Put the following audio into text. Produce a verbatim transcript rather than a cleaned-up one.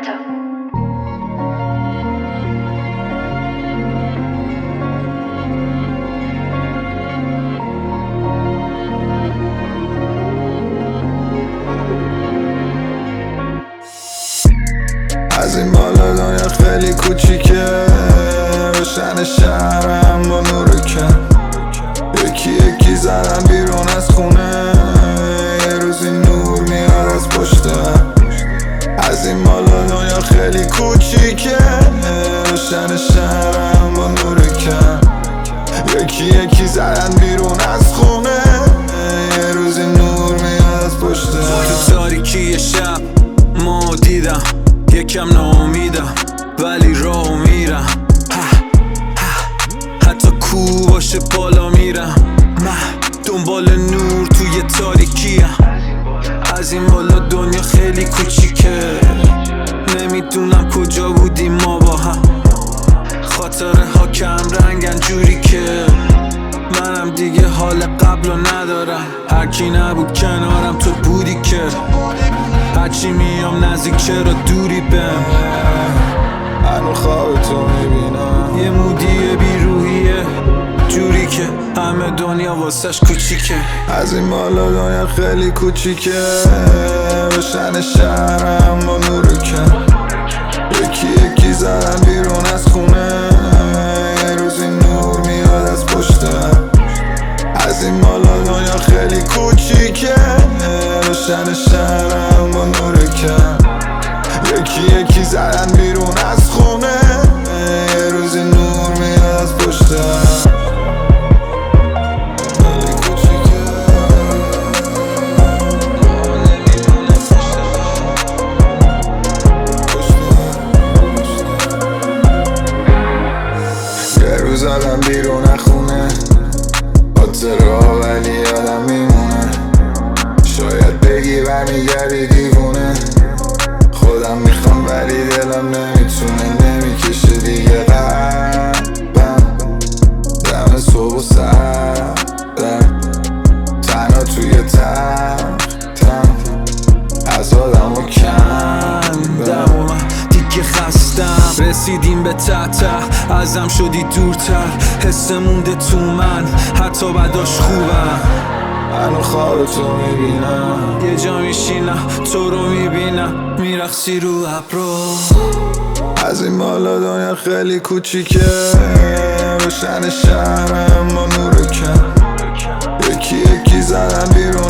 Ghetto. از این بالا دنیا خیلی کوچیکه، روشن شهرم با نور کم، یکی یکی زدن بیرون از خونه، یه روزی نور میاد از پشتم. از این بالا دنیا خیلی کوچیکه، روشن شهرم با نور کم، یکی یکی زدن بیرون از خونه، یه روزی نور میاد از پشتم. تو تاریکی شب ما دیدم یکم ناامیدم ولی راه میرم، حتی کو باشه بالا میرم، من دنبال نور توی تاریکیم. از این بالا دنیا خیلی کوچیکه، نمیدونم کجا بودیم ما با هم، خاطره ها کم رنگن جوری که منم دیگه حال قبلو ندارم. هرکی نبود کنارم تو بودی که هرچی میام نزدیک چرا دوری بهم، هنو خواب تو میبینم، یه مودی بیروحیه جوری که همه دنیا واسش کوچیکه. از این بالا دنیا خیلی کوچیکه، روشن شهرم با نور کم، یکی یکی زدن بیرون از خونه، یه روزی نور میاد از پشتم. از این بالا دنیا خیلی کوچیکه، روشن شهرم با نور کم، یکی یکی زدن بیرون از خونه، یه روزی نور میاد از پشتم. زدم بیرون خونه، خاطره ها ولی یادم میمونه، شاید بگی برمیگردی دیوونه، خودم میخوام ولی دلم نمیتونه، نمیکشه دیگه قلبم دم صبح و سر تنها توی تم تم از آدم و کندم و من دیگه خستم، رسیدیم به ته ازم شدی دورتر، حس مونده تو من حتی بعداش خوبم. هنو خواب تو میبینم، یه جا میشینم تو رو میبینم میرقصی رو ابرو. از این بالا دنیا خیلی کوچیکه، روشن شهرم با نور کم، یکی یکی زدن بیرون